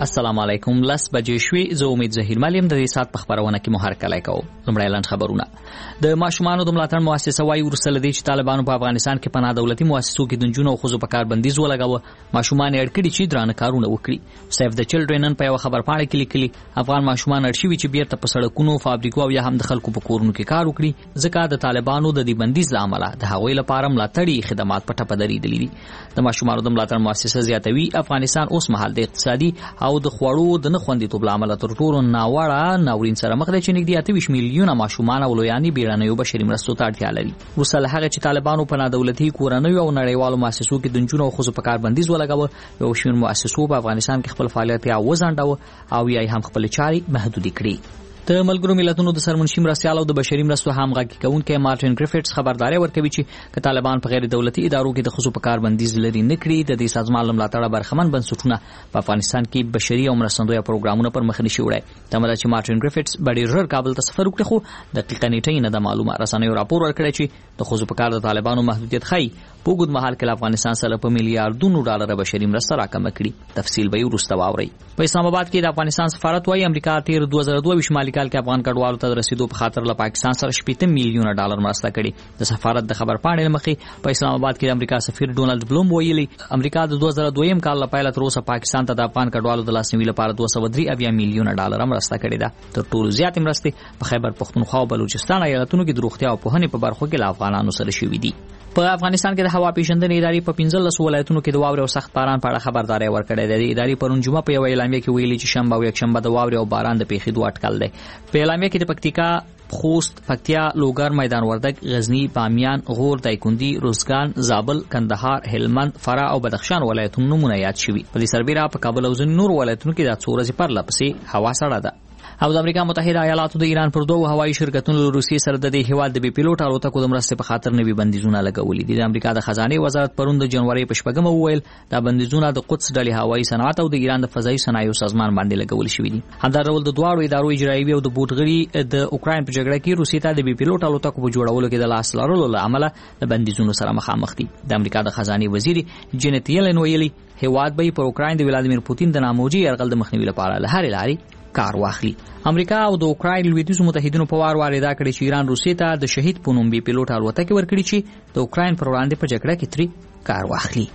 السلام علیکم. 10 بجې شوې. زه امید زهیر ملیم د دې سات په خبرونه کې مو هرکلی کوم. لومړی لاندې خبرونه. د ماشومانو د ملاتړ مؤسسه وايي وروسته له دې چې طالبانو په افغانستان کې پناه دولتي مؤسسو کې د نجونو او ښځو په کار بندیز ولګاوه، ماشومان یې اړ کړي چې درانه کارونه وکړي. سیف د چلډرن په یو خبرپاڼه کې لیکلي افغان ماشومان اړ شوي چې بیرته په سړکونو، فابریکو او یا هم د خلکو په کورونو کې کار وکړي، ځکه د طالبانو د دې بندیز له امله د هغوی لپاره ملاتړي خدمات په ټپه درېدلي دي. د ماشومانو د ملاتړ مؤسسه زیاتوي افغانستان اوس مهال د اقتصادي او د خوړو د نه خوندیتوب له امله تر ټولو ناوړه ناورین سره مخ دی چې نږدې 28 میلیونه ماشومان او لویانې بیړنیو بشري مرستو ته اړتیا لري. وروسته له هغه چې طالبانو په نادولتي کورنیو او نړیوالو مؤسسو کې د نجونو او ښځو په کار بندیز ولګاوه، یو شمېر مؤسسو په افغانستان کې خپل فعالیت یا وځنډاوه او یا هم خپل چارې محدودې کړې. د ملګرو ملتونو د سرمنشي مرستیال او د بشري مرستو همغږي کوونکی مارټین ګریفټس خبرداري ورکوي چې که طالبان په غیر دولتي ادارو کې د ښځو په کار بندیز لري نه کړي، د دې سازمان له ملاتړه برخمن بنسټونه په افغانستان کې بشري او مرستندویه پروګرامونه پر مخ نشي وړی. تمه ده چې مارټین ګریفټس به ډېر ژر کابل ته سفر وکړي، خو دقیقه نیټه نه ده معلومه. رسنیو راپور ورکړی چې د ښځو په کار د طالبانو محدودیت ښایي په اوږد مهال کې له افغانستان سره په میلیارډونو ډالره بشري مرسته راکمه کړي. تفصیل به یې وروسته واورئ. په اسلام آباد کې د افغانستان سفارت وايي امریکا تیر 2022 شمالي کال کې افغان کډوالو ته رسیدو په خاطر له پاکستان سره 80 میلیونه ډالر مرسته کړي. د سفارت د خبرپاڼې مخې په اسلام آباد کې د امریکا سفیر ډونالد بلوم ویلي امریکا د 2002 کال لپاره تر اوسه پاکستان ته د افغان کډوالو د لاسنیوي لپاره 203 میلیونه ډالر مرسته کړې ده. تر ټولو زیات مرستې په خیبر پختونخوا او بلوچستان ایالتونو کې د روغتیا او پوهنې په برخو کې له افغانانو سره شوي دي. په افغانستان کې د هوا پیژندنې ادارې په 15 ولایتونو کې د واورې او سخت باران په اړه خبرداري ورکړې ده. د ادارې پرون جمعه په یو اعلامیه کې ویلي چې شنبه او یکشنبه د واورې او باران د پیښېدو اټکل دی. په اعلامیه کې د پکتیکا، خوست، پکتیا، لوګر، میدان وردګ، غزنی، بامیان، غور، دایکندي، روزګان، زابل، کندهار، هلمند، فرا او بدخشان ولایتونو نمونه یاد شوي. په دې سربېره په کابل او ځینو نور ولایتونو کې د څو ورځې پرله پسې هوا سړه ده. او د امریکا متحده ایالاتو د ایران پر دوه هوایي شرکتونو له روسیې سره د دې هیواد د بي پیلوټ الوتکو د مرستې په خاطر نوي بندیزونه لګولي دي. د امریکا د خزانه وزارت پرون د جنوري په 8 وویل دا بندیزونه د قدس ډلې هوایي صنعت او د ایران د فضایي صنایعو سازمان باندې لګول شوي دي. همدا ډول د دواړو ادارو اجرایوي او د بوټغړي د اوکراین په جګړه کې روسیې ته د بي پیلوټ الوتکو په جوړولو کې د لاس لرلو له امله د بندیزونو سره مخامخ دي. د امریکا د خزانه وزیر جینت یلن ویلي هیواد به په اوکراین د ولادیمیر پوتین د ناموجي یرغل د مخنیوي لپاره له هرې لارې کار واخلي. امریکا او د اوکراین لویدیځو متحدینو په وار دا کړی چې ایران روسیې ته د شهید په نوم بي پیلوټ الوتکې ورکړي چې د اوکراین پر وړاندې په جګړه کې ترې کار واخلي.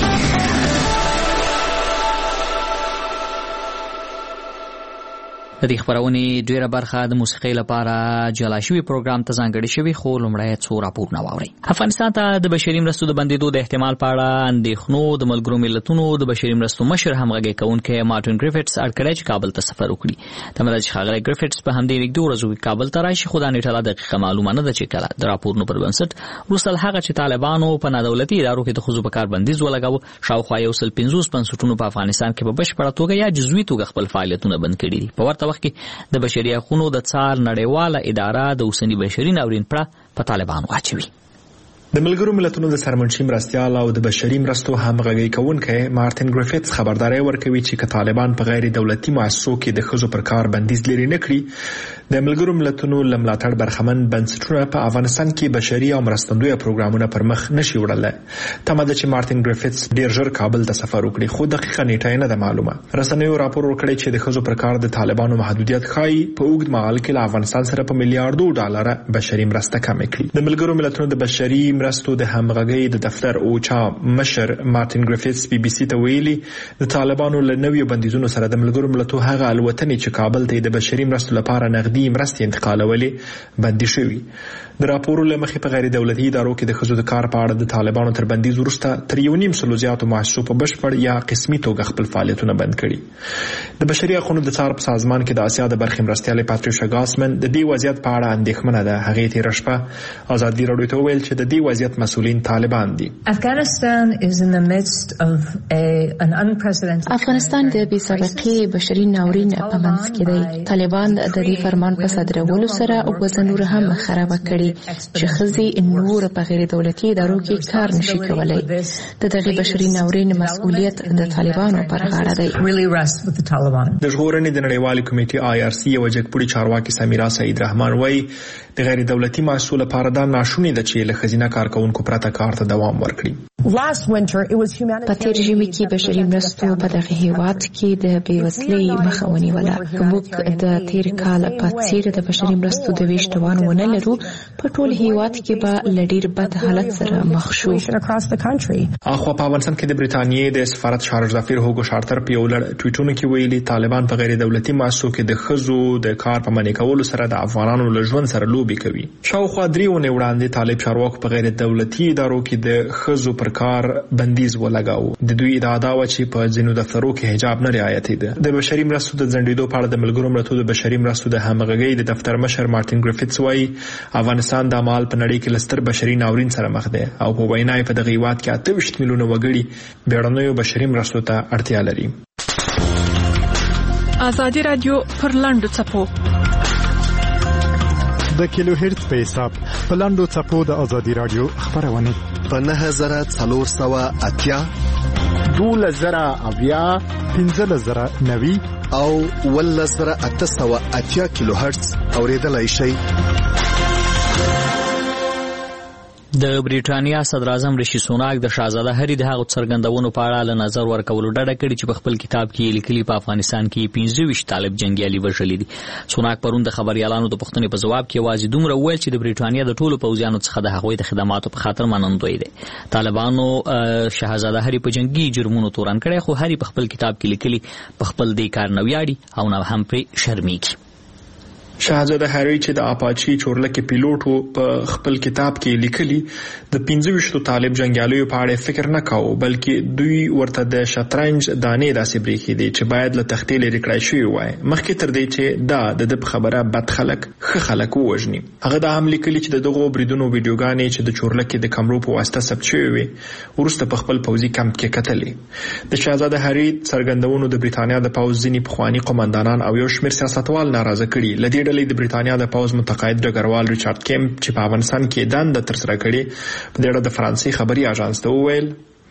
د دې خبرونې ډیره برخه د موسیقۍ لپاره جلا شوی پروګرام ته ځانګړې شوی، خو لومړی څو راپورونه واورئ. افغانستان ته د بشري مرستو د بندیدو د احتمال په اړه اندېښنو د ملګرو ملتونو د بشري مرستو مشر همغږي کوونکی مارټین ګریفټس اړ کړی چې کابل ته سفر وکړي. تمه ده چې ښاغلی ګریفټس په همدې نږدې ورځو کابل ته راشي، خو دا نیټه لا دقیقه معلومه نه ده چې کله. د راپورونو پر بنسټ وروسته له هغه چې طالبانو په نادولتي ادارو کې د ښځو په کار بندیز ولګاوه، شاوخوا 150 بنسټونو په افغانستان کې په بشپړه توګه یا جزوي توګه خپل فعالیتونه بند کړي دي. په ورته وخت کې د بشري حقوقو د څار نړیواله اداره د اوسني بشري ناورین په طالبان واچوي. د ملګرو ملتونو د سرمنشي مرستیال او د بشري مرستو همغږي کوونکی مارټین ګریفټس خبرداري ورکوي چې که طالبان په غیر دولتي مؤسسو کې د ښځو پر کار بندیز لري نه کړي، د ملګرو ملتونو له ملاتړ برخمن بنسټونه په افغانستان کې بشري او مرستندویه پروګرامونه پر مخ نشي وړلی. تمه ده چې مارټین ګریفټس ډیر ژر کابل ته سفر وکړي، خو دقیقه نیټه نه ده معلومه. رسنیو راپور ورکړی چې د ښځو پر کار د طالبانو محدودیت ښایي په اوږد مهال کې له افغانستان سره په میلیارډو ډالره بشري مرسته کمه کړي. د ملګرو ملتونو د بشري مرستو د همغږي د دفتر اوچا مشر مارټین ګریفټس بي بي سي ته ویلي د طالبانو له نویو بندیزونو سره د ملګرو ملتونو هغه الوتنې چې کابل ته د بشري مرستو لپاره نغدي مرستې انتقالولې بندي شوي. د راپورو له مخې په غیر دولتي ادارو کې د ښځو د کار په اړه د طالبانو تر بندیز وروسته تر 1.5 زیاتو مؤسسو په بشپړ یا قسمي توګه خپل فعالیتونه بند کړي. د بشري حقوقو د څار په سازمان کې د اسیا د برخې مرستیالې پاتریشا ګاسمن د دې وضعیت په اړه اندېښمنه ده. هغې تېره شپه ازادي راډیو ته وویل چې د دې وضعیت مسؤلین طالبان دي. افغانستان د بې سابقې بشري ناورین په منځ کې دی. طالبان د دې فرمان په صادرولو سره وضع نور هم خراب کړي چې ښځې نور په غیر دولتي ادارو کې کار نشي کولای. د دغه بشري ناورین مسؤلیت د طالبانو پر غاړه دی. د ژغورنې د نړیوالې کمیټې IRC یو جګپوړي چارواکي سمیرا سعید رحمان وایي د غیر دولتي مؤسسو لپاره دا ناشونې ده چې له ښځینه کارکونکو پرته کار ته دوام ورکړي. په تیر ژمي کې بشري مرستو په دغه هیواد کې د بېوزلۍ مخه ونیوله. موږ د تیر کال په څیر د بشري مرستو د ویش توان ونه لرو. په ټول هیواد کې به له ډېر بد حالت سره مخ شو. اخوا په افغانستان کې د برېټانیې د سفارت شارج ظفیر هوګو شارتر په یو لړ ټویټونو کې ویلي طالبان په غیر دولتي مؤسسو کې د ښځو د کار په منع کولو سره د افغانانو له ژوند سره لوبې کوي. شاوخوا 3 اونۍ وړاندې طالب چارواکو په غیر دولتي ادارو کې د ښځو پر کار بندیز ولګاوه. د دوی ادعا و چې په ځینو دفترو کې حجاب نه رعایتېده. د بشري مرستو د ځنډېدو په اړه د ملګرو ملتونو د بشري مرستو د همغږۍ د دفتر مشر مارټین ګریفټس وايي افغانستان د مال په نړۍ کې لستر بشري ناورین سره مخ دی او په وینا یې په دغه هیواد کې 28 میلیونه وګړي بیړنیو بشري مرستو ته اړتیا لري. ازادي رادیو پر لاندو چپو د کیلو هرتز په حساب په لاندو چپو د ازادي رادیو خبرونه په 9480 2000 1590 او 1880 کیلو هرتز اوریدلای شئ. د بریټانیا صدر اعظم ریشي سوناک د شاهزاده هری د هغو څرګندونو په اړه له نظر ورکولو ډډه کړې چې په خپل کتاب کې لیکلي په افغانستان کې 25 طالب جنگیالي وژلي دي. سوناک پرون د خبريالانو د پوښتنې په جواب کې واځي دومره ویل چې د بریټانیا د ټولو پوځیانو څخه د هغوی د خدماتو په خاطر منندوی دي. طالبانو شاهزاده هری په جنگي جرمونو تورن کړي خو هری په خپل کتاب کې لیکلي په خپل دې کار نه ویاړي او نه هم پرې شرمېږي. شاهزاده هری چې د اپاچی چورلکه پیلوټو په خپل کتاب کې لیکلي د 25 طالب جنگیالیو په اړه فکر نه کاوه بلکې دوی ورته د شطرنج دانې داسې بریښي دي چې باید له تختې لري کړای شي وای مخکې تر دې چې دا د خبره بد خلک ښه خلک ووجني. هغه دا هم لیکلي چې دغه بریدونو ویډیوګانې چې د چورلکه د کمرو په واسطه ثبت شوی وي ورسته په خپل پوځي کمپ کې کتلې. د شاهزاده هری څرګندونو د بریټانیا د پوځ ځینی پخوانی قومندانان او یو شمېر سیاستوال ناراضه کړي. لدې د بریټانیا د پوځ متقاعد ډګروال ریچارډ کیمپ چې په افغانستان کې دنده ترسره کړې په دې اړه د فرانسې خبري اژانس ته وویل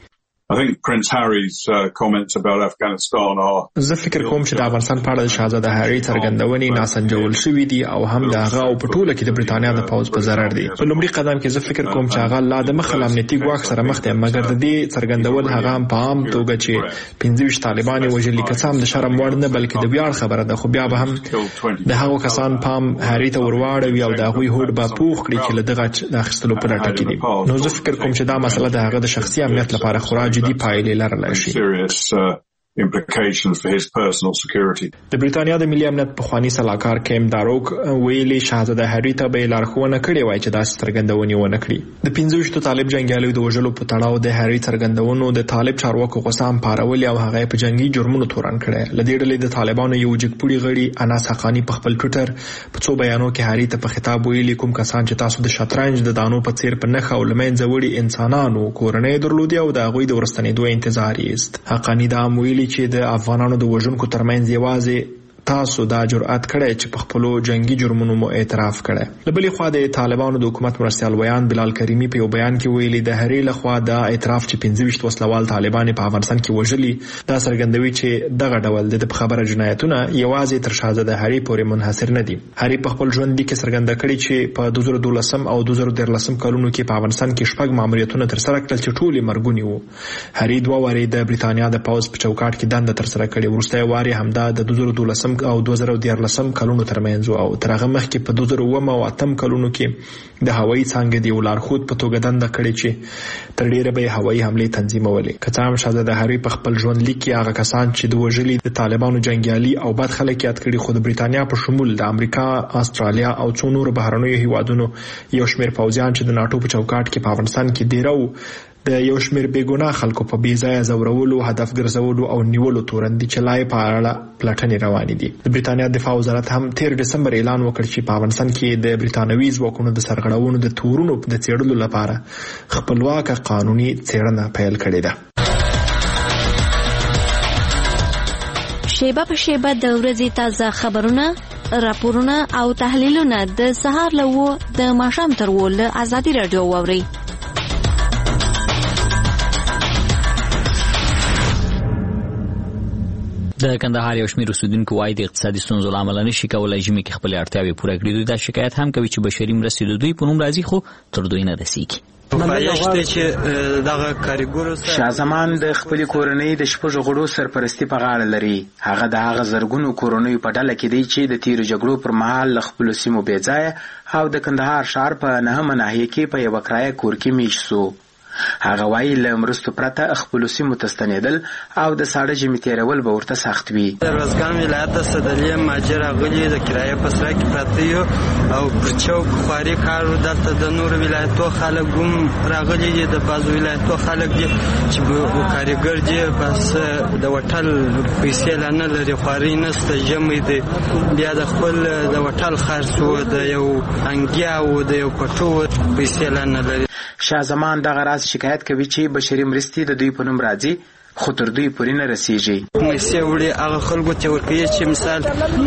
I think Prince Harry's comments about Afghanistan are زه فکر کوم چې د افغانستان په اړه د شاهزاده هری څرګندونې ناسنجول شوې دي او هم د هغه او په ټوله کې د بریټانیا د پوځ په ضرر دي. په لومړي قدم کې زه فکر کوم چې هغه لا د مخ امنیتي ګواښ سره مخ دي مګر د دې څرګندول هغه هم په عام توګه چې 25 طالبان وژلي کسان د شرم وړ نه بلکې د ویاړ خبره ده. خو بیا به هم د هغو کسان پام هری ته ورواړوي او د هغوی هوډ به پوښ کړي چې له دغه اخیستلو په لټه کې دي. نو زه فکر کوم چې دا مسله د هغه د شخصي امنیت لپاره خورا جدي پایلې لري. serious implications for his personal security. د بریټانیا د ملي امنیت پخوانی سلاکار کیم داروک ویلي شاهزاده هری ته به لارښوونه کړې وای چې داسې څرګندونې ونه کړي. د 25 طالب جنگیالیو د وژلو په تړاو د هری څرګندونو د طالب چارواکو غوسام پارولي او هغه په جنگي جرمونو تورن کړي. لدې ډلې د طالبانو یو جګپوړي غړي اناس حقانی په خپل ټوئیټر په څو بیانو کې هری ته په خطاب ویلي کوم کسان چې تاسو د شطرنج د دانو په څیر په نخ او لمنځه وړي انسانانو کورنۍ درلودي او د هغوی د ورستنېدو انتظار یې. حقانی دا ویلي چې د افغانانو د وژونکو ترمنځ یوازې تاسو دا جرأت کړی چې په خپل جنگي جرمونو مو اعتراف کړی. له بلې خوا د طالبانو د حکومت مرستیال ویان بلال کریمی په یو بیان کې ویلي د هری له خوا د اعتراف چې 25 وسلوال طالبان په افغانستان کې وژلي دا څرګندوي چې دغه ډول د خبره جنایتونه یوازې تر شاهزاده هری پورې منحصر نه دي. هری په خپل ژوند کې څرګنده کړی چې په 2012 او 2013 کلونو کې په افغانستان کې شپږ ماموریتونه تر سره کړل چې ټول مرګونی وو. هری دوه واري د بریټانیا د پوځ په چوکاټ کې دنده تر سره کړې. وروسته واري همدا د 2012 او 2013 کلونو ترمنځ او تر هغه مخکې په 2008 او 2008 کلونو کې د هوایي څانګې دی ولارښود په توګه دنده کړې چې تر ډیره به هوایي حمله تنظیمولې. که څه هم شاهزاده هری په خپل ژوند لیک کې هغه کسان چې د وژلي د طالبانو جنگیالي او بد خلک یاد کړي خو د بریټانیا په شمول د امریکا، استرالیا او څو نور بهرنیو هیوادونو یو شمېر پوځیان چې د ناتو په چوکاټ کې په افغانستان کې دیره د یو شمېر بېګناه خلکو په بې ځایه ځورولو، هدف ګرځولو او نیولو تورن دي چې لای په اړه پلټنې روانې دي. د بریټانیا دفاع وزارت هم 13 دسمبر اعلان وکړ چې په افغانستان کې د بریټانوي ځواکونو د سرغړونو د تورونو د څېړلو لپاره خپلواکه قانوني څېړنه پیل کړې ده. شیبه په شیبه د ورځې تازه خبرونه، راپورونه او تحلیلونه د سهار له د ماښام تر له ازادي رادیو واورئ. د کندهار یو شمېر اوسېدونکو وایي د اقتصادي ستونزو له امله نشي کولی ژمي کې خپلې اړتیاوې پوره کړي. دوی دا شکایت هم کوي چې بشري مرستې د دوی په نوم راځي خو تر دوی نه رسېږي. شاه زمان د خپل کورنۍ د شپږ غړو سرپرستی په غاړه لري. هغه د هغه زرګونو کورنیو په ډله کې دی چې د تیرو جګړو پر مهال له خپلو سیمو بېځایه او د کندهار ښار په 9مه ناحیه کې په یوه کرایه کور کې میشت سو. هغه وایي له مرستو پرته خپلو سیمو ته ستنېدل او د ساړه ژمي تېرول به ورته سخت وي. د روزګان ولایت د صدلیې مهاجر راغلي د کرایه په سره کې پراته یو او پر چوک خواري کار دلته د نورو ولایتو خلک هم راغلي دي. د بعضو ولایتو خلک دي چې کارګر دي بس د وټل پیسې لا نه لري، خواري نسته، ژمی دی، بیا د خپل د وټل خرڅ و د یو انګیا و د یو پټو پیسې لا نه لري. شاه زمان دغه راز شکایت کوي چې بشري مرستې د دوی په نوم راځي خو تر دوی پورې نه رسیږي. پیسې وړي هغه خلکو ته ورکوي چې مثال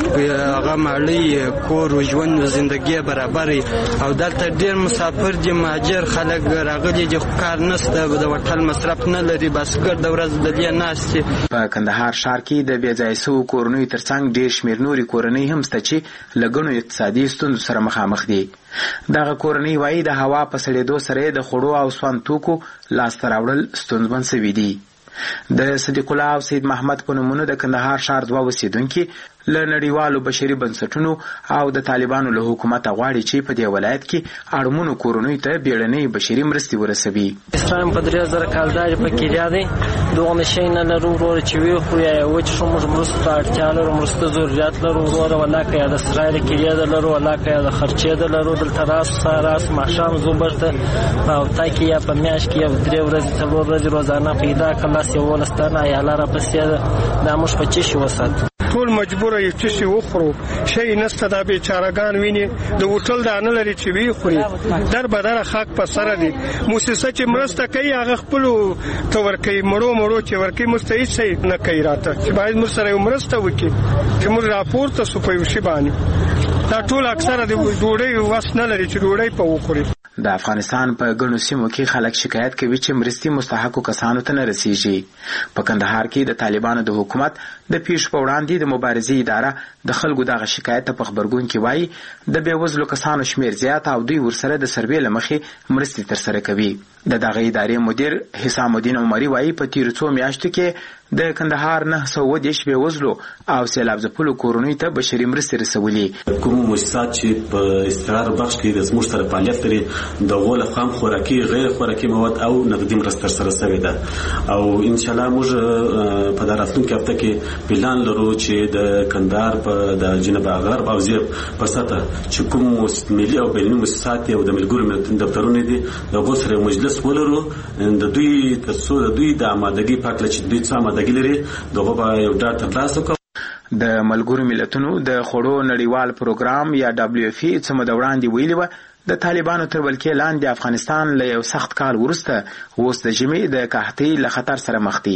هغه مالی کور او ژوند او زندګي برابر او دلته ډېر مسافر دي، مهاجر خلک راغلي دي، کار نشته، د وټل مصرف نه لري، بس ګرد ورځ د دې ناستې. په کندهار ښار کې د بېځایه سوو کورنیو ترڅنګ ډېر شمېر نورې کورنۍ هم شته چې له ګڼو اقتصادي ستونزو سره مخامخ دي. دغه کورنۍ وایي د هوا په سړېدو سره د خوړو او سون توکو لاسته راوړل ستونزمن سوي دي. د صدیق الله او سید محمد په نومونو د کندهار ښار دوه اوسېدونکي له نړیوالو بشري بنسټونو او د طالبانو له حکومته غواړي چې په دې ولایت کې اړمنو کورنیو ته بیړنۍ بشري مرستې ورسوي. اسلام په 3000 کال په کې دی دوه نشي نه لرو ورور چې وی خو یا وچ موږ مرسته اړتیا لرو، مرسته ضرورت لرو ورور ولا که د اسرائیل کې لرو ولا که د خرچې د لرو د تراس ساراس ماشام زوبرته او تاکي یا په میاش کې 3 ورځې 4 ورځې روزانه پیدا کلاس یو ولستانه یا لاره پسې د موږ په چی وسات ټول مجبور یو چې وخورو شي نسته د بیچارهګان ویني د وټل د نه لري چې وی خوري در بدر خاک په سره دي. موسسه چې مرسته کوي هغه خپل تور کوي مړو چې ورکی مستعد شي نه کوي راته چې باید مرسته مرسته وکي چې موږ راپورته سو په شی باندې دا ټول اکثره د ډوډۍ واس نه لري چې ډوډۍ په وخوري. د افغانستان په ګڼو سیمو کې خلک شکایت کوي چې مرستې مستحقو کسانو ته نه رسیږي. په کندهار کې د طالبانو د حکومت د پیښو په وړاندې د مبارزې اداره د خلکو دغه شکایت په خبرګون کې وایي د بېوزلو کسانو شمیر زیات او دوی ورسره د سروې له مخې مرستې ترسره کوي. د دغه ادارې مدیر حسام الدین عمري وایي په تیرو څو میاشتو کې د کندهار 910 بېوزلو او سیلاب ځپلو کورنیو ته بشري مرستې رسولي. کوم مؤسسات چې په استقرار بخش کې د زموږ سره فعالیت لري د غول خام خوراکي غیر خوراکي مواد او نقدي مرسته سره شوې ده او ان شاء الله موږ په راتلونکي هفته کې پلان لرو چې د کندهار په د جنوب غرب او زیب په سطح چې کوم ملي او بینالمللي مؤسسات او د ملګرو ملتونو دفترونه دي د غو سره مجلس ولرو د دوی تاسو د دوی د آمادګي په اړه چې دوی څه آمادګي لري دغه به یو ډاټا ترلاسه کړو. د ملګرو ملتونو د خوړو نړیوال پروګرام یا WFP څه مده وړاندې ویلي و د طالبانو تر ولکې لاندې افغانستان له یو سخت کال وروسته اوس د ژمي د قحطۍ له خطر سره مخ دی.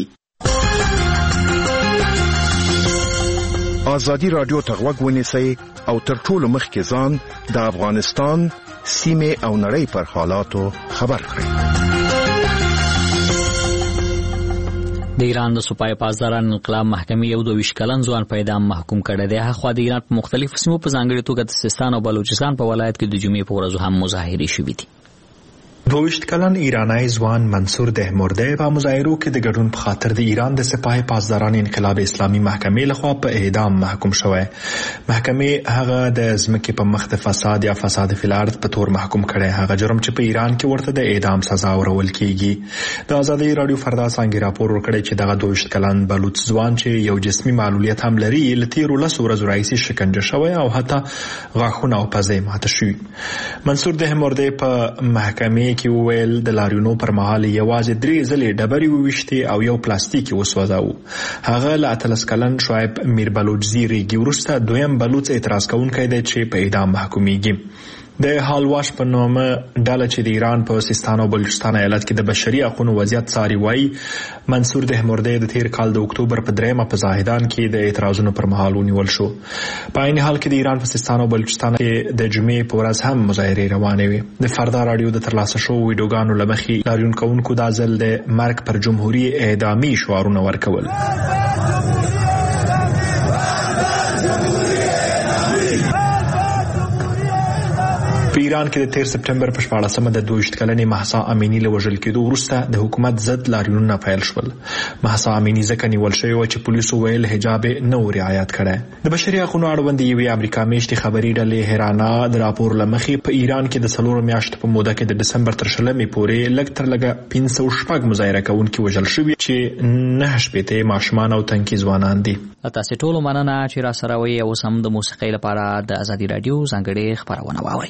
ازادي رادیو ته غوږ ونیسئ او تر ټولو مخکې ځان د افغانستان سیمه او نړۍ پر حالاتو خبر کړئ. د ایران د سپای پاسداران انقلاب محکمې یو 22 کلن ځوان په اعدام محکوم کړی دی. هغه د ایران په مختلفو سیمو په ځانګړي توګه د سیستان او بلوچستان په ولایت کې د جمعې په ورځ هم مظاهرې شوې دي. 22 کلن ایرانی ځوان منصور دهمرده په مظاهرو کې د ګډون په خاطر د ایران د سپاه پاسداران انقلاب اسلامي محکمې لخوا په اعدام محکوم شوی. محکمې هغه د ځمکې په مخ د فساد یا فساد فی الارض په تور محکوم کړی. هغه جرم چې په ایران کې ورته د اعدام سزا ورکول کیږي. د آزادي رادیو فردا څنګه راپور ورکړی چې دغه 22 کلن بلوچ ځوان چې یو جسمي معلولیت هم لري لته 13 ورځې راځي شکنجه شوی او حتی غاښونه او پزې ماته شوی. منصور دهمرده په محکمې کې ویل د لاریونو پر مهال یوازې 3 ځلې ډبرې وویشتې او یو پلاستیک وسوځاوه. هغه له 13 کلن شعیب میر بلوچزی ریګي وروسته دویم بلوچ اعتراض کوونکی دی چې په اعدام محکومیږي. د حالواش په نومه ډله چې د ایران په سیستان او بلوچستان ایالت کې د بشري حقوقو وضعیت څاري وایي منصور دهمرده د تیر کال د اکتوبر په 3 په زاهدان کې د اعتراضونو پر مهال ونیول شو. په عین حال کې د ایران په سیستان او بلوچستان کې د جمعې په ورځ هم مظاهرې روانې وي. د فردا رادیو د ترلاسه شو ویډیوګانو لمخې لاریون کوونکو د ځل د مرګ پر جمهوریت اعدامي شعارونه ورکول. په ایران کې د 13 سپټمبر په 14مه د 22 کلنې مهسا امینی له وژل کېدو وروسته د حکومت ضد لاریونونه پیل شول. مهسا امینی ځکه نیول شوې و چې پولیسو ویل حجاب نه رعایت کړی. د بشري حقوقو اړوند یوې امریکا میشتې خبري ډلې هرانا د راپور لمخې په ایران کې د 4 میاشتو په موده کې د دسمبر تر 10 پورې لږ تر لږه 506 مظاهره کوونکي وژل شوي چې 9 ماشومان او تنکي ځوانان دي. تاسو ټول مننه چې را سره وي او سم د موسیقۍ لپاره د ازادي رادیو ځانګړي خبرونه واورئ.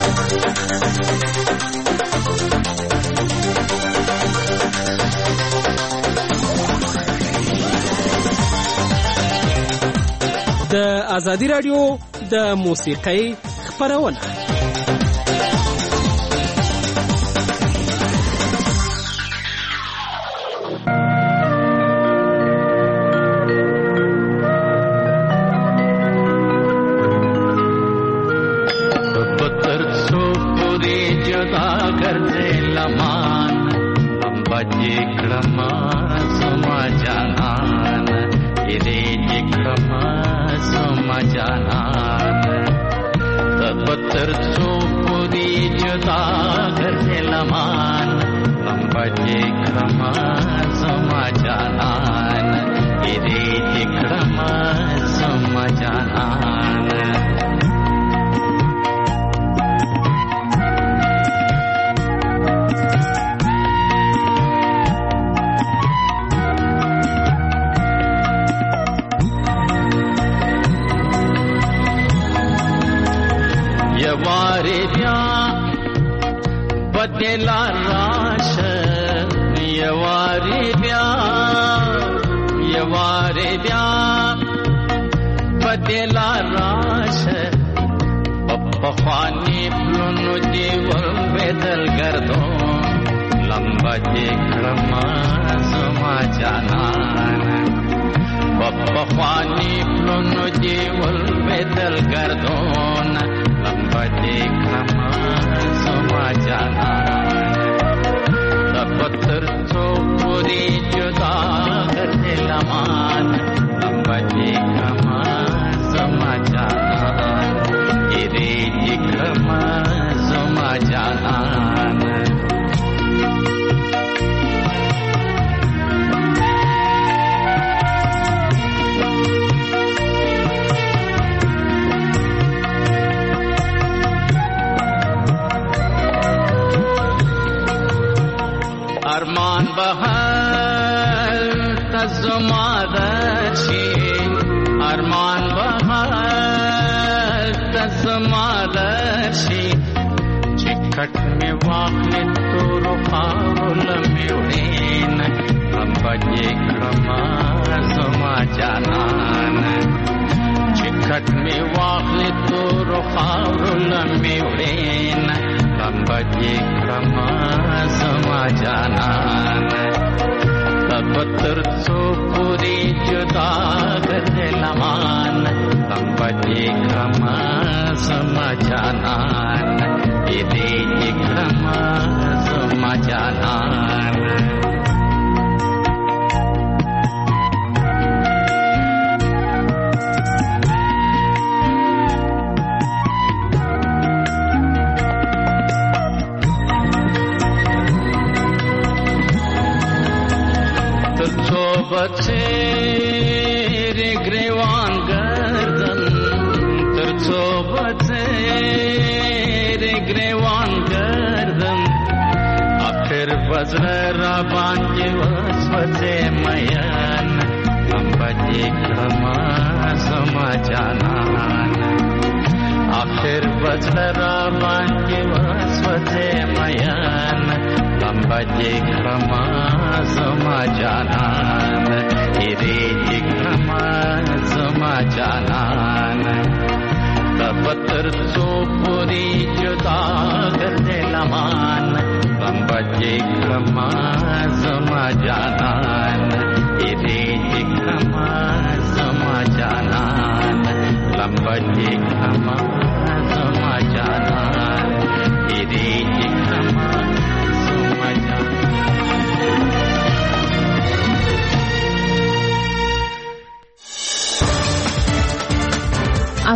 د ازادي رادیو د موسیقۍ خبرونه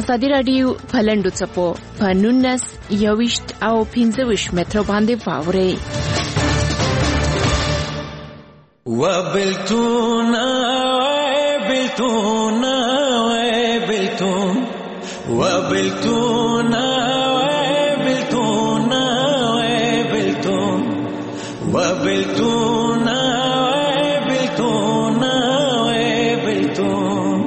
ازادي رادیو په لنډو څپو په 19 21 او 25 متر باندې واوري. وبلتونا وبلتونا وبلتون وبلتونا وبلتونا وبلتون وبلتونا وبلتونا وبلتون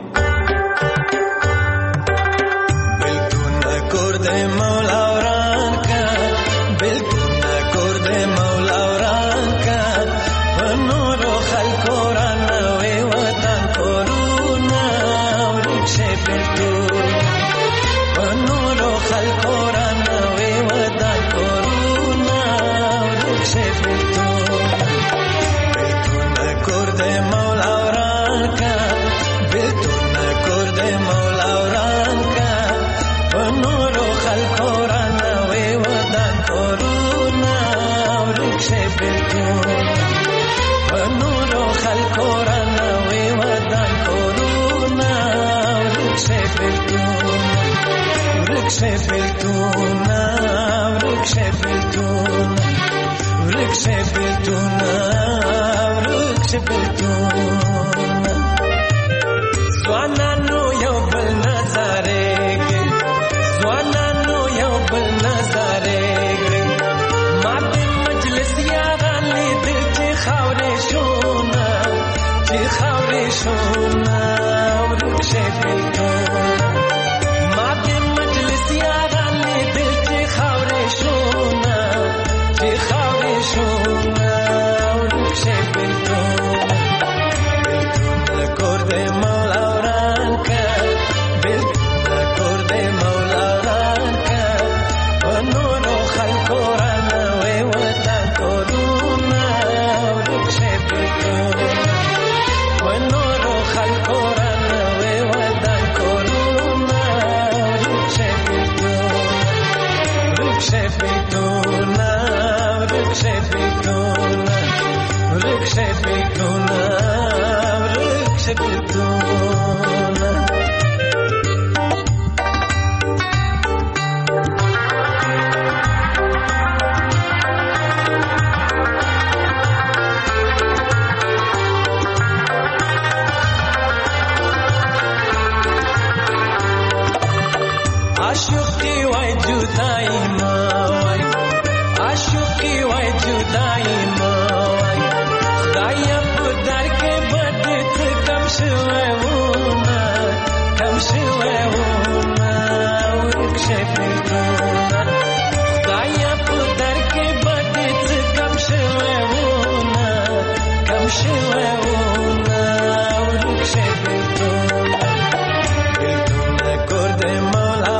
بلتون کورد مولا وران کا بلتون کورد مولا وران کا نور خلق قران وی وطن کورونا ورکشه بلتون نور خلق قران وی وطن کورونا ورکشه بلتون بلتون کورد مولا وران کا بلتون کورد مولا وران کا نور خلق قران وی وطن کورونا ورکشه بلتون نور خلق قران وی وطن کورونا ورکشه بلتون ورکشه بلتون ورکشه بلتون ورکشه بلتون ورکشه بلتون زوانانو یو بل نظاره زوانانو یو بل نظاره ما د مجلس یاران لیدل چې خاورې شونا چې خاورې شونا ورکشه بلتون ما د مجلس یاران لیدل چې خاورې شونا چې خاورې شونا ورکشه بلتون بلتون کور د مولا وران کا بلتون کور د مولا وران کا نور خلق قران وی وطن کورونا ورکشه بلتون ونور خلق قران وی وطن کورونا ورکشه بلتون ورکشه بلتون ورکشه بلتون ورکشه بلتون ورکشه بلتون आशुकी वाई जुदाई माई आशुकी वाई जुदाई माई दाया पुदर के बदत कम शुवे वुना वृक्ष बलतून दाया पुदर के बदत कम शुवे वुना वृक्ष बलतून बलतून कोर्द मौला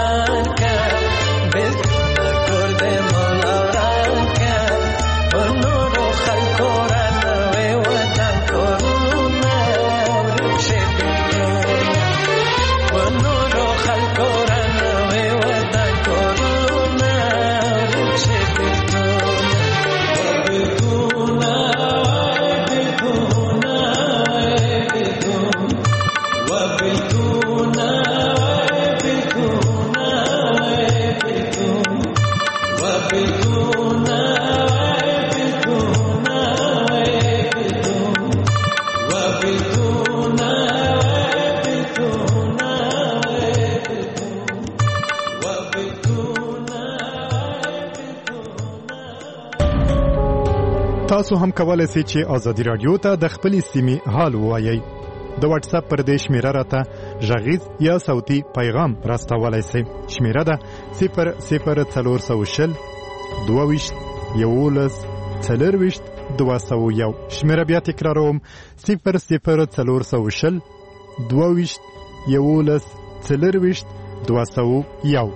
Oh no تاسو هم کولای شئ چې آزادي رادیو ته د خپل سیمې حال ووایئ. د واتس اپ پر دې شمیره راته غږیز یا صوتي پیغام راستولای شئ. شمیره ده 00420 22 11 40 201. شمیره بیا تکراروم 00420 22 11 40 201.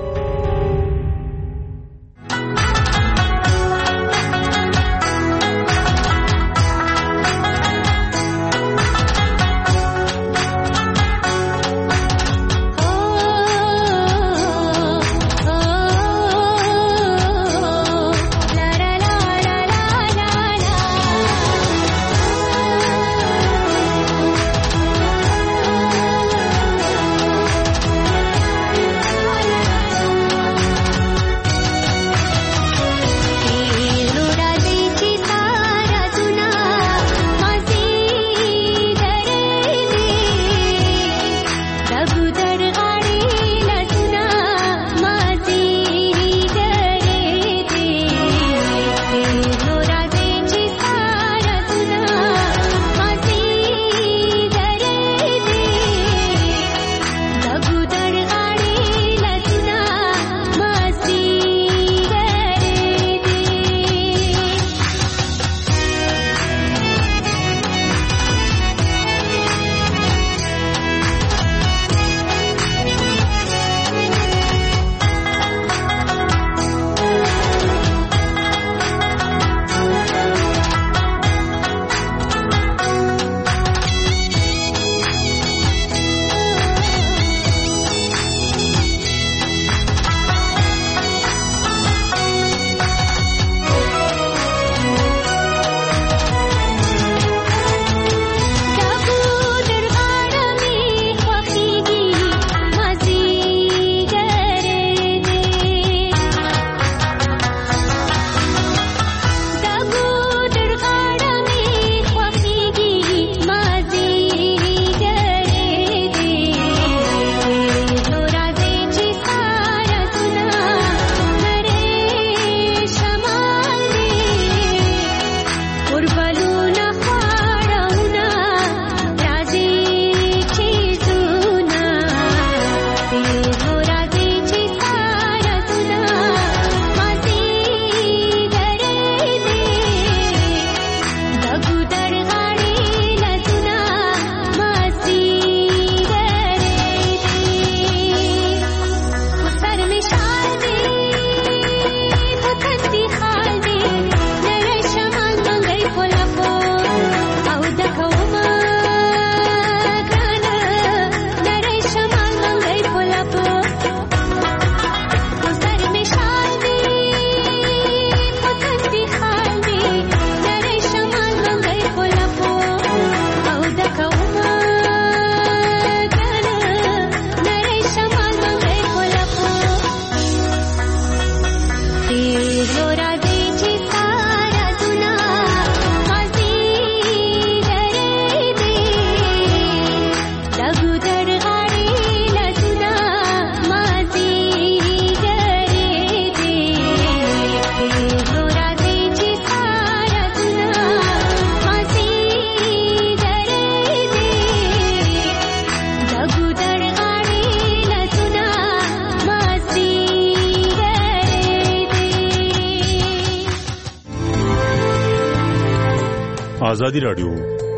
آزادی رادیو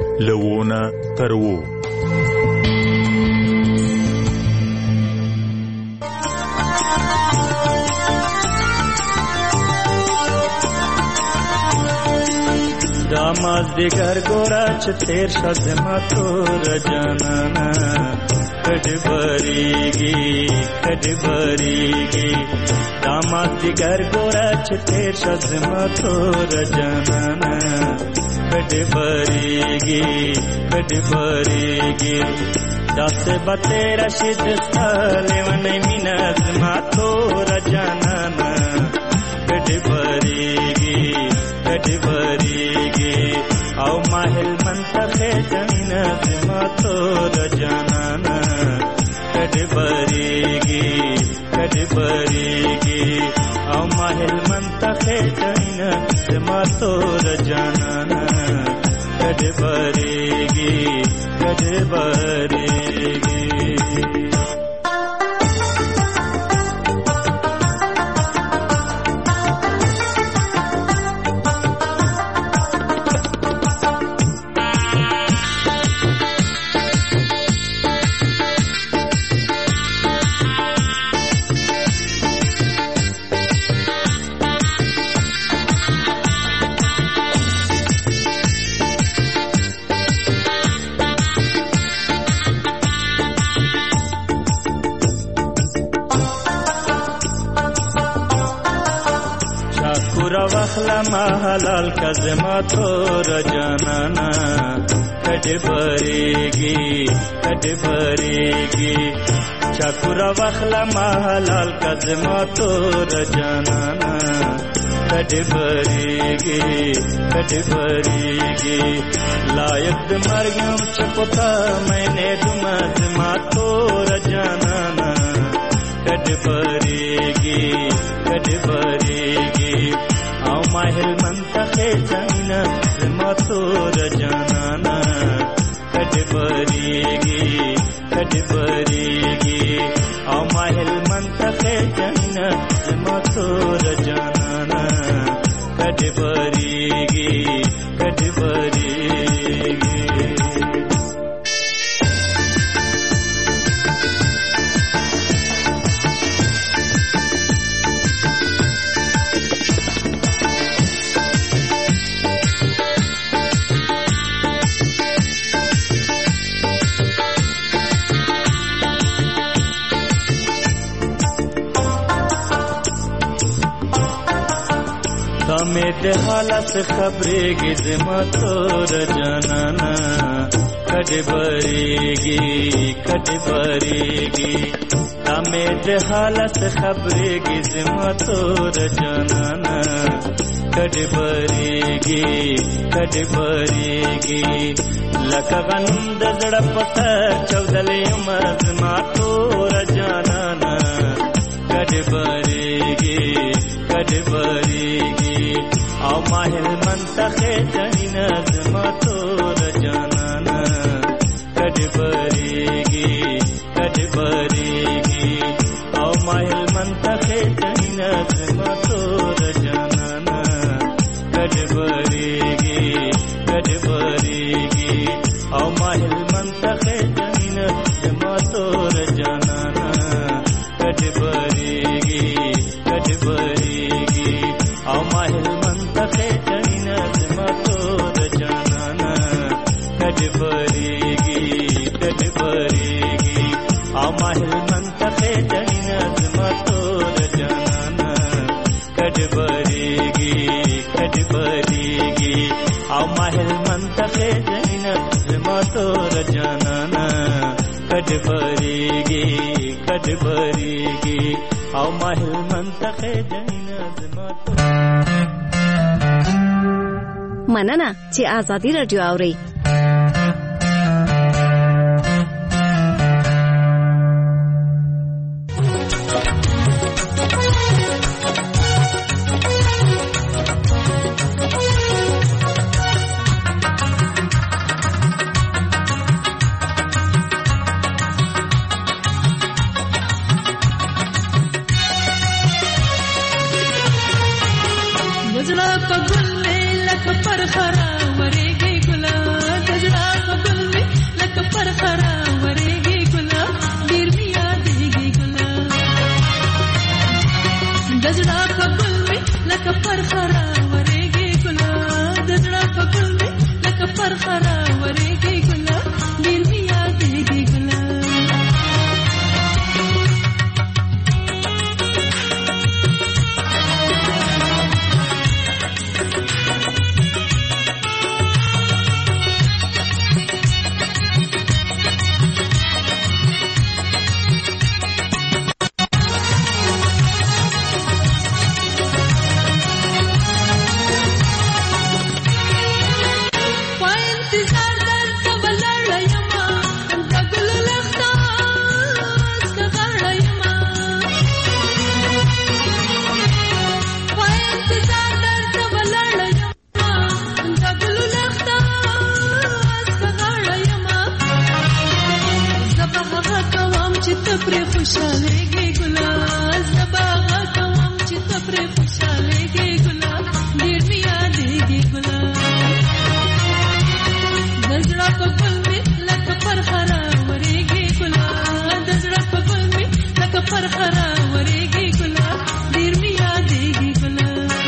لوونه ترو داماز دیگر گورا چه تیر شد زما تور جانانا کد بریگی داماز دیگر گورا چه تیر شد زما تور جانانا کد بریگی دست بتے رشید سالی ونی مینا زما تور جانانا بریږي کډه بریږي او ماهل منتخه جنینا زما تور جانانا کډه بریږي کډه بریږي ما حلال کزما تور جانانا کډه بریږي کډه بریږي چاکورا وخلا ما حلال کزما تور جانانا کډه بریږي کډه بریږي لایق د مرګم چپتا مینه دما زما تور جانانا کډه بریږي کډه بریږي او ماهل منتخه جنینا زما تور جانانا کډه بریږي کډه بریږي او ماهل منتخه جنینا زما تور جانانا کډه بریږي کډه بریږي د حالت خبرېږي زما تور جانانا کډه بریږي کډه بریږي تمه د حالت خبرېږي زما تور جانانا کډه بریږي کډه بریږي لکه غنم د زړه پته چودلې زما تور جانانا کډه بریږي کډه بریږي او ماهل منتخه جنینا زما تور جانانا کډه بریږي کډه بریږي او ماهل منتخه جنینا زما تور جانانا کډه بریږي کډه بریږي او ماهل منتخه جنینا زما تور جانانا کډه بریږي کډه بریږي او ماهل منتخه جنینا زما تور جانانا کډه بریږي کډه بریږي او ماهل منتخه جنینا زما تور جانانا کډه بریږي کډه بریږي او ماهل منتخه جنینا زما تور جانانا کډه بریږي کډه بریږي او ماهل منتخه جنینا زما مننه چې آزادی رادیو اوري इंतजार दर्द वाला خوشالېږي ګلان سبا غږوم چې ته پرې خوشالېږي ګلان ډېر مې یادېږي ګلان د زړه په ګل مې لکه پرخه راورېږي ګلان د زړه په ګل مې لکه پرخه راورېږي ګلان ډېر مې یادېږي ګلان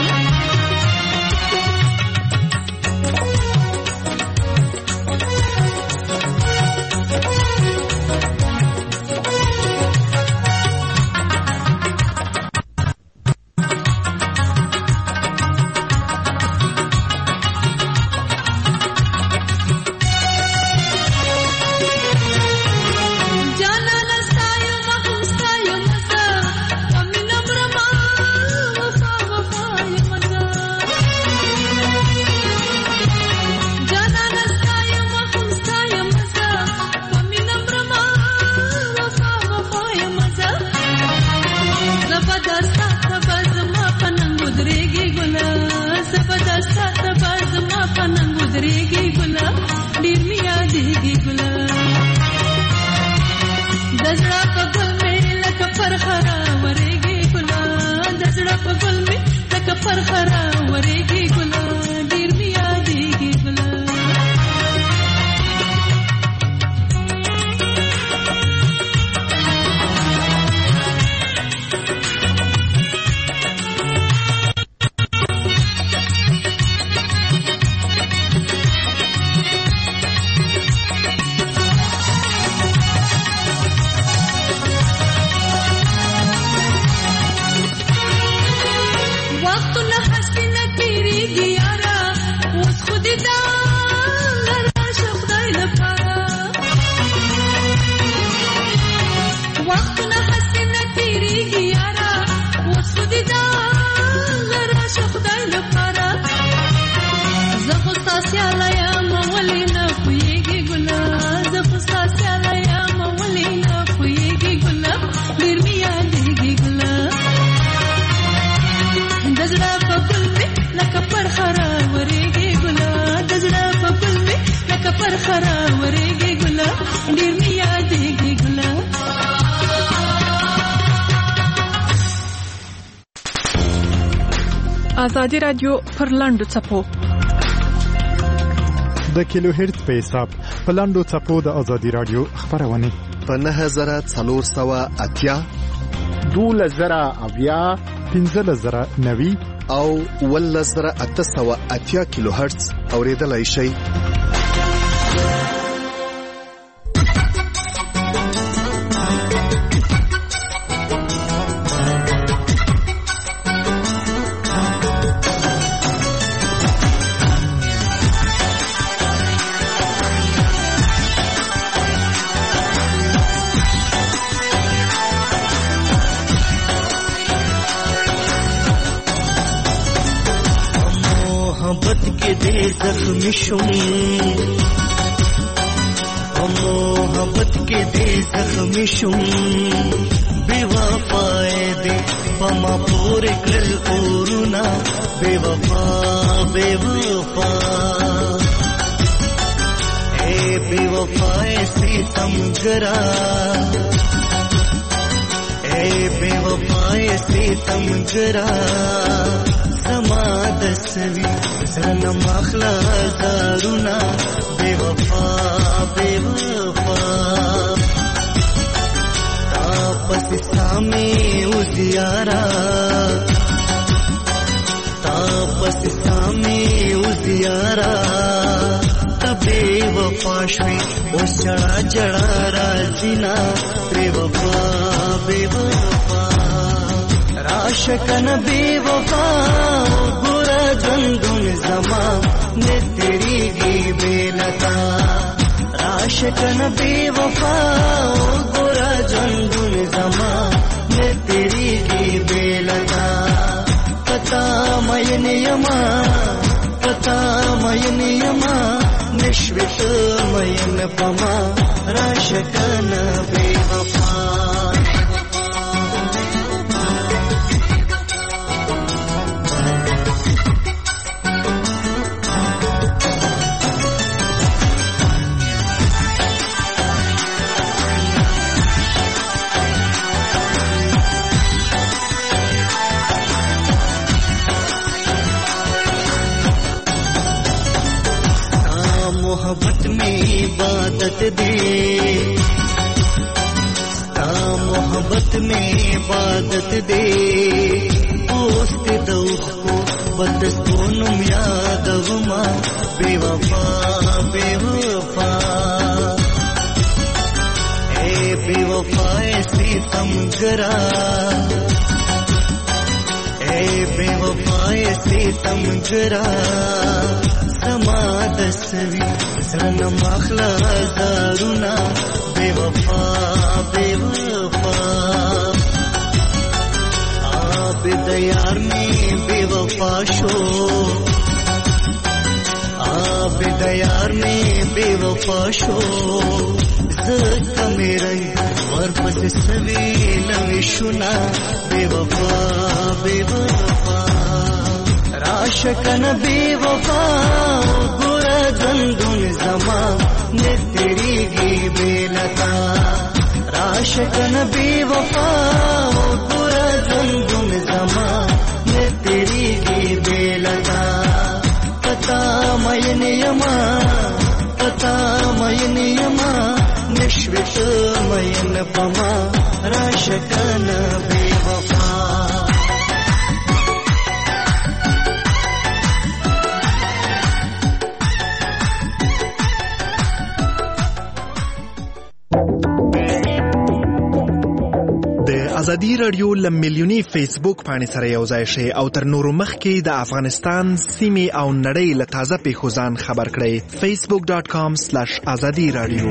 آزادي رادیو پر لاندو چپو د کیلو هرتز په حساب په لاندو چپو د آزادي رادیو خبرونه په 9480 12090 15090 او 11880 کیلو هرتز اوریدلای شي. زخمی شم محبت کے دے زخمی شم بے وفائے دے پما پور کل اورونا بے وفا بے وفا اے بے وفائے ستم گرا اے بے وفائے ستم گرا سما دسوی زرن مخلا دارونا بے وفا بے وفا تاپس سامی ازیارا تاپس سامی ازیارا تبے وفا شوی اس جڑا جڑا رازینا بے وفا بے وفا راشکن بے وفا برا جندن زما نے تیری گی بے لتا راشکن بے وفا برا جندن زما نے تیری گی بے لتا پتا مین یما پتا مین یما نشوت مین پما راشکن بے وفا मोहब्बत में इबादत दे, ता मोहब्बत में इबादत दे, दोस्त दोस्तो बदस्तोनुम यादवमा बेवफा बेवफा ए बेवफा सितम गरा, ए बेवफा सितम गरा, समाद सवी सन मखला दारुना बेवफा बेवफा, आबिद यार में बेवफा शो, आबिद यार में बेवफा शो, ज़का मेरे वर्पस सवी नविशुना बेवफा बेवफा, राशकन बेवफा गुरा जंदुन जमा ने तेरी गी बेलता, राशकन बेवफा गुरा जंदुन जमा ने तेरी गी बेलता, पता मयन यमा पता मयन यमा निश्वित मयन पमा, राशकन बेवफा ازادي رادیو لمیلیونی فیسبوک باندې سره یو ځای شي او تر نورو مخکې د افغانستان سیمې او نړۍ له تازه پیښو ځان خبر کړئ. facebook.com/azadi radio.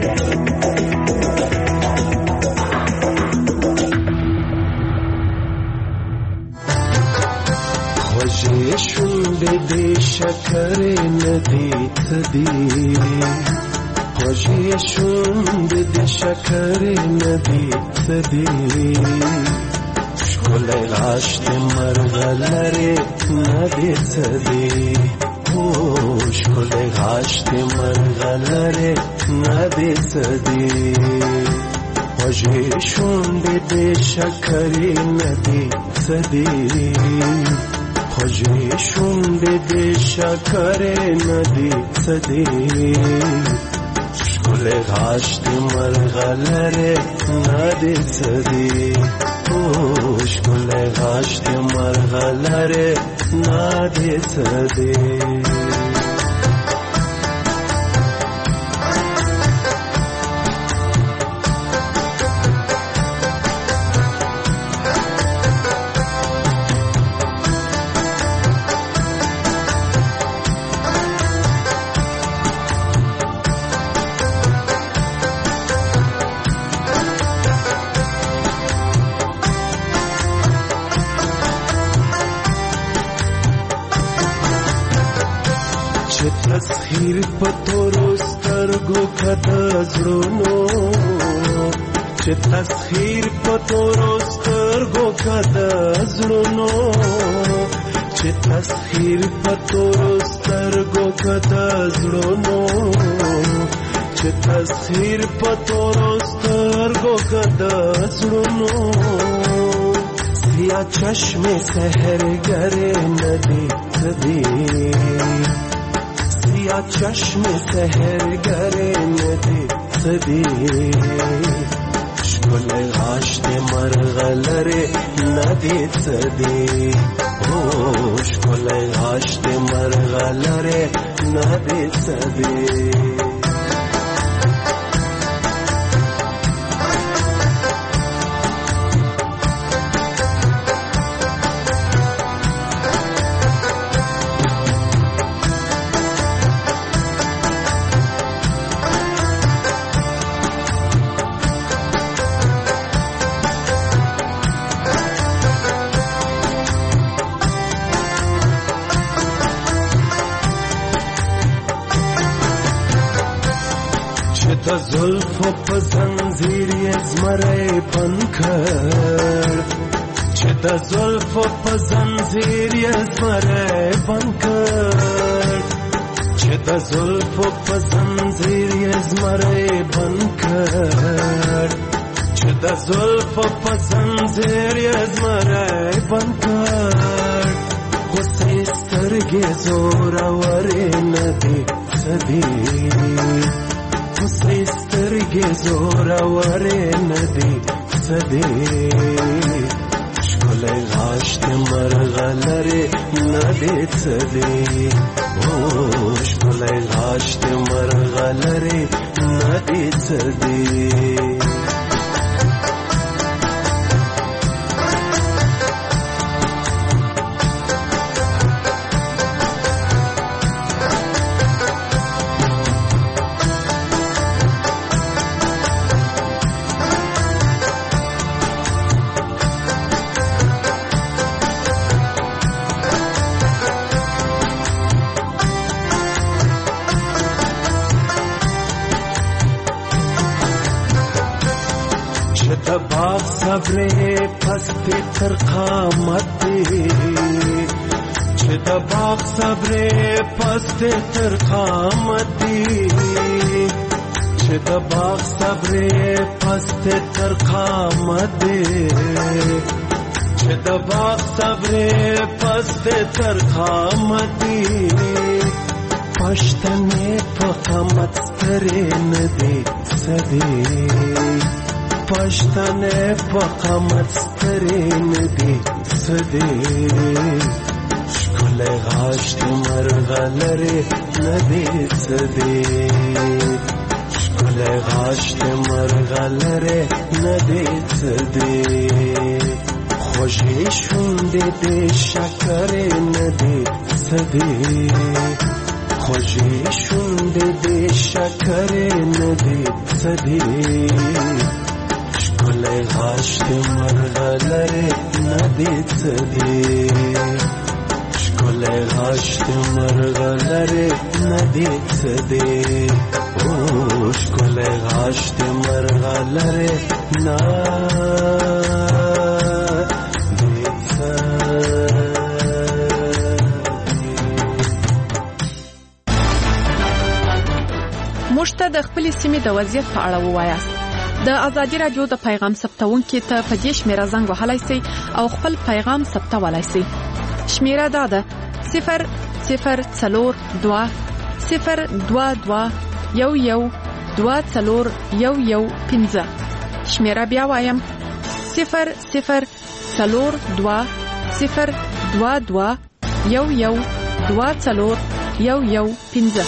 خوږې شونډې دې شکر ندی تدی، خوږې شونډې دې شکر ندی تدی، ښکلی غاښ دې مرغلرې ندی تدی، هو ښکلی غاښ دې مرغلرې ندی تدی، خوږې شونډې دې شکر ندی تدی، خوږې شونډې دې شکر ندی تدی، ښکلی غاښ دې مرغلرې ندی تدی، او ښکلی غاښ دې مرغلرې ندی تدی. تسخیر پتورو سترګو کده زړونو، چې تسخیر پتورو سترګو کده زړونو، چې تسخیر پتورو سترګو کده زړونو، چې تسخیر پتورو سترګو کده زړونو، سیا چشم سحرګرې ندی تدی، یا چشم سحرگرې ندی تدی، ښکلی غاښ دې مرغلرې ندی تدی، او ښکلی غاښ دې مرغلرې ندی تدی. د زلفو په زنځیر یې زمری بند کړ، چې د زلفو په زنځیر یې زمری بند کړ، چې د زلفو په زنځیر یې زمری بند کړ، چې د زلفو په زنځیر یې زمری بند کړ، غصې سترګې زورورې ندي صدی وسې سترګې زورورې نه دي صدی ښکلی غاښ د مرغلرې نه دي صدی ښکلی غاښ د مرغلرې نه دي صدی صبرې پستې تر قامت دی چې د باغ صبرې پستې تر قامت دی چې د باغ صبرې پستې تر قامت دی چې د باغ صبرې پستې تر قامت دی پښتنې په قامت سترې نه دی صدی پښتنې په قامت سترې نه دي صدی ښکلی غاښ د مرغلرې نه دي صدی ښکلی غاښ د مرغلرې نه دي صدی خوږې شونډې د شکرې نه دي صدی خوږې شونډې د شکرې نه دي صدی ښکلی غاښ د مرغلرې نه دي صدی ښکلی غاښ د مرغلرې نه دي صدی ښکلی غاښ د مرغلرې نه دي موږ ته د خپلې سیمې د وضعیت په اړه ووایاست. د ازادي رادیو د پیغام ثبتونکو ته په دې شمیره زنګ وهلای شئ او خپل پیغام ثبتولای شئ. شمیره دا ده 0042 022 112415. شمیره بیا وایم 0042 022 112415.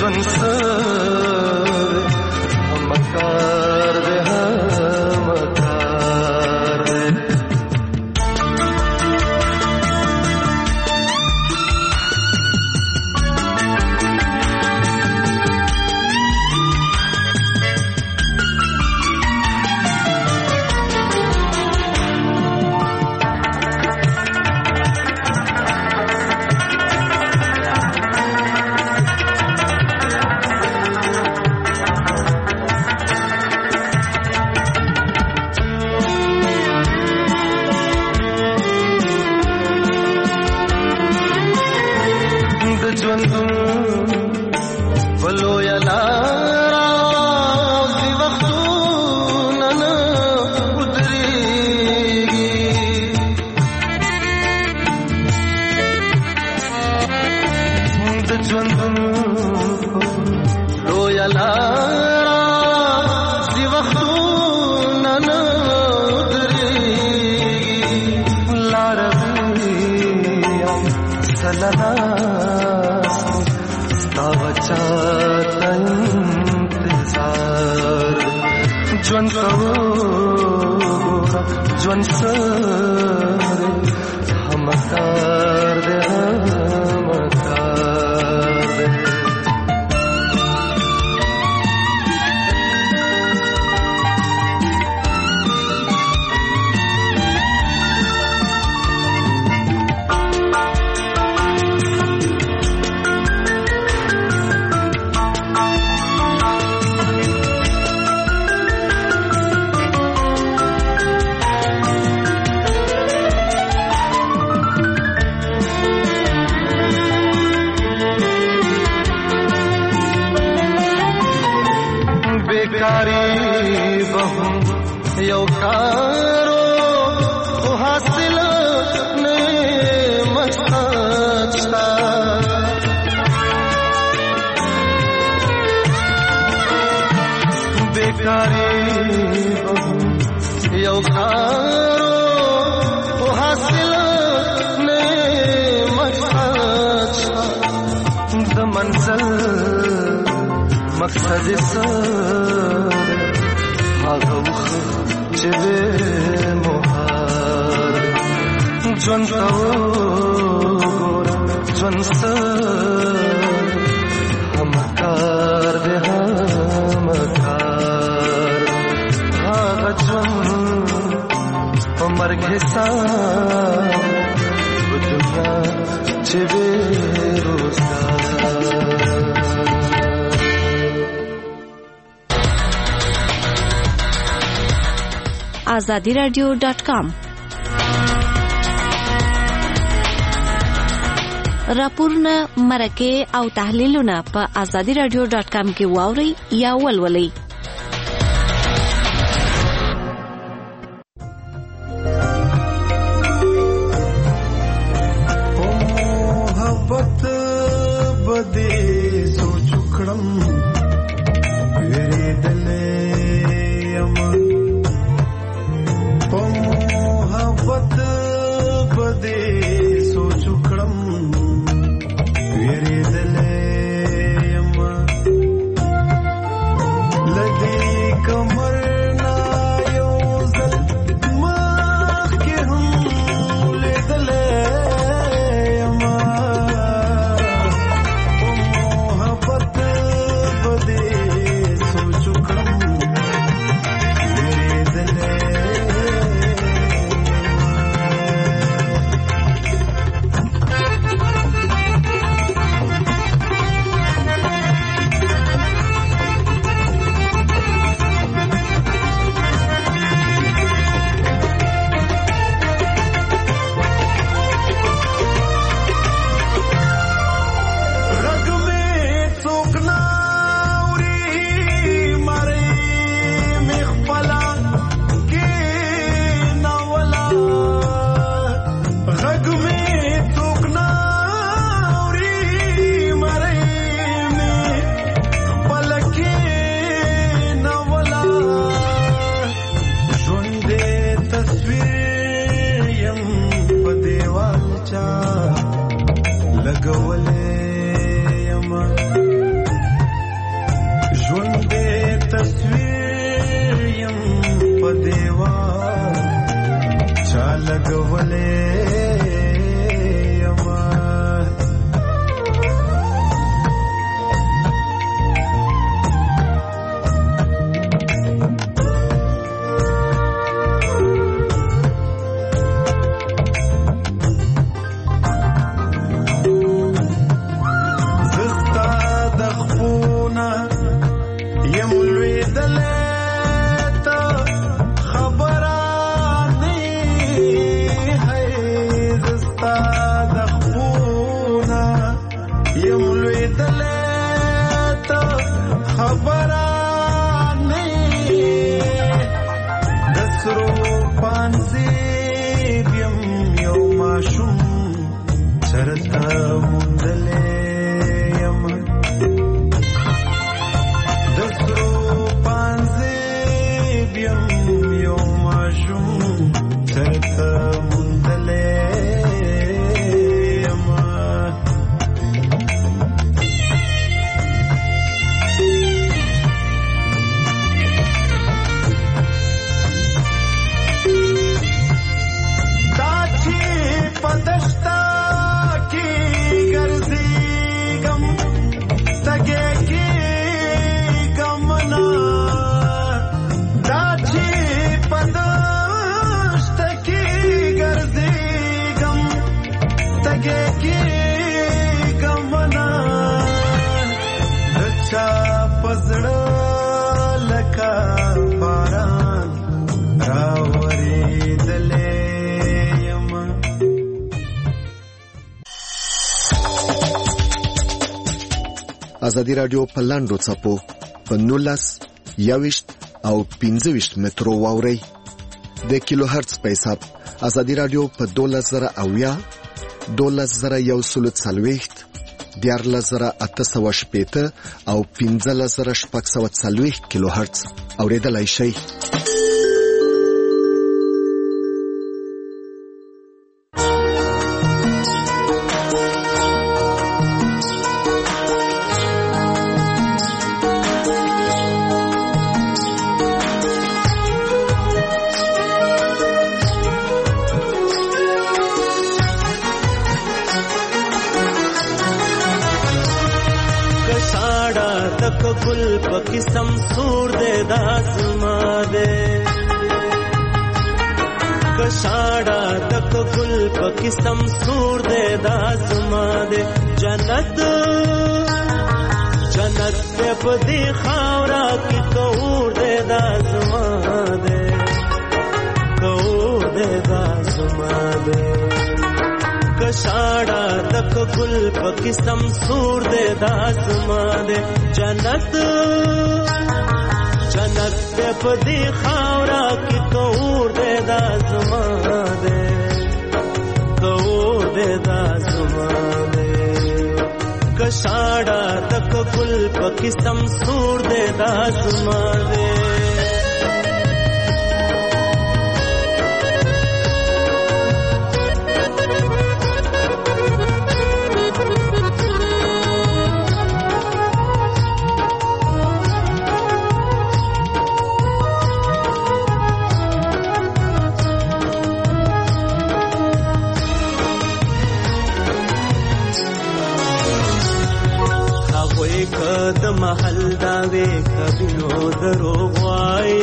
ژوند سره همکار دی همکار دی ژوند سره همکار دی همکار دی یو کارو خو حاصل نه مقصد شتا بیکاری یو کارو خو حاصل نه مقصد شتا د منزل مقصد سره هغه چې مهار ژوند وګوره ژوند سره همکار دی همکار هغه ژوند په مرګ حساب په دنیا چې بې روزګار azadiradio.com راپورونه مرکه او تحلیلونه په azadiradio.com کې واوري یا ولولئ. محبت بده سوچ کړم ویری دلې محبت بده سوچ کړم ویری دلې یما لدی کمر نا یو زل مخ کې هم لیدلې یما محبت بده سوچ کړم ویری دلې خبره نه د سرو پانځي بیم یو ماشوم چرته مندلې یم د سرو پانځي بیم یو ماشوم چرته مندلې पदस्ता की गर्जी गम तगे की गमना दाची पदस्ता की गर्जी गम तगे की गमना अच्छा पसड़ा लका बारान रावरी दले ازادي رادیو په لاندو څپو په 19 21 او 25 مترو واوري د کیلو هرتز په حساب ازادي رادیو په 12000 12140 14880 او 15640 کیلو هرتز اوریدلای شئ. गुल पकिसम सूर दे दासमा दे कशाड़ा तक गुल पकिसम सूर दे दासमा दे जन्नत जन्नत पे पदी खावरा की कौर दे दासमा दे कौर दे दासमा दे कशाड़ा तक गुल पकिसम सूर दे दासमा दे जन्नत जन्नत पे पदी खावरा की कौर दे दासमा दे कौर दे दासमा दे कशाड़ा तक गुल पकिसम सूर दे दासमा दे د محل داوي کبینو دروغوای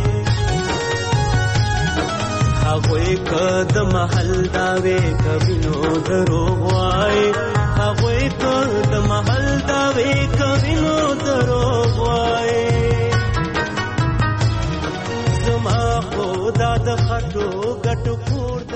هغه کد محل داوي کبینو دروغوای هغه کد محل داوي کبینو دروغوای زما خدا د خټو ګټو کور